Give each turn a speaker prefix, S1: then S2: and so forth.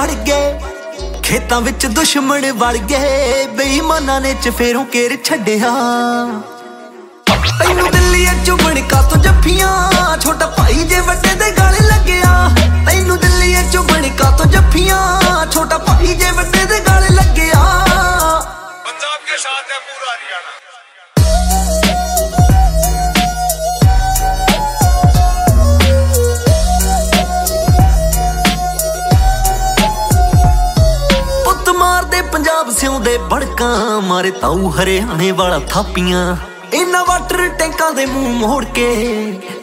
S1: ਵੜ ਗਏ, ਖੇਤਾਂ ਵਿੱਚ ਦੁਸ਼ਮਣ ਵੜ ਗਏ, ਬੇਈਮਾਨਾਂ ਨੇ ਚਫੇਰੋਂ ਘੇਰ ਛੱਡਿਆ। ਤੈਨੂੰ ਦਿੱਲੀ ਚੁਬਣ ਕਾ ਤੋਂ ਜੱਫੀਆਂ, ਛੋਟਾ ਭਾਈ ਜੇ ਵੱਡੇ ਦੇ ਗਲ ਲੱਗਿਆ। ਤੈਨੂੰ ਦਿੱਲੀ ਚੁਬਣ ਕਾ ਤੋਂ ਜੱਫੀਆਂ, ਛੋਟਾ ਭਾਈ ਜੇ ਵੱਡੇ ਦੇ ਗਲ ਲੱਗਿਆ।
S2: पंजाब के साथ है पूरा हरियाणा।
S1: ਪੁੱਤ ਮਾਰਦੇ ਪੰਜਾਬ ਸਿਉਂਦੇ ਬੜਕਾਂ, ਮਾਰੇ ਤਾਊ ਹਰਿਆਣੇ ਵਾਲਾ ਥਾਪੀਆਂ। ਇਹਨਾਂ ਵਾਟਰ ਟੈਂਕਾਂ ਦੇ ਮੂੰਹ ਮੋੜ ਕੇ